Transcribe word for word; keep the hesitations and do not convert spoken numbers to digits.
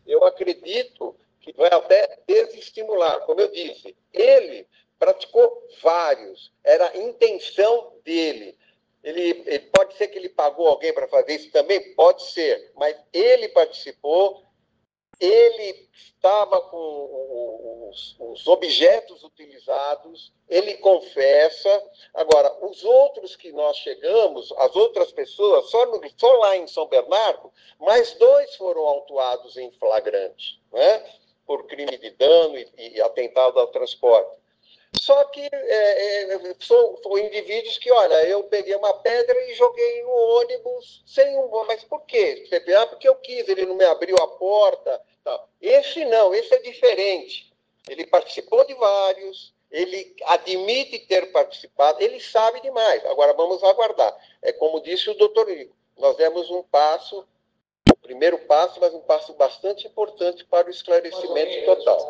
eu acredito que vai até desestimular. Como eu disse, ele praticou vários, era a intenção dele. Ele, ele pode ser que ele pagou alguém para fazer isso também? Pode ser, mas ele participou, ele estava com os, os objetos utilizados, ele confessa. Agora, os outros que nós chegamos, as outras pessoas, só, no, só lá em São Bernardo, mais dois foram autuados em flagrante, né, por crime de dano e, e atentado ao transporte. Só que é, é, são, são indivíduos que, olha, eu peguei uma pedra e joguei no ônibus sem um... Mas por quê? Ah, porque eu quis, ele não me abriu a porta. Tal. Esse não, esse é diferente. Ele participou de vários, ele admite ter participado, ele sabe demais. Agora vamos aguardar. É como disse o doutor Igor, nós demos um passo, o primeiro passo, mas um passo bastante importante para o esclarecimento total.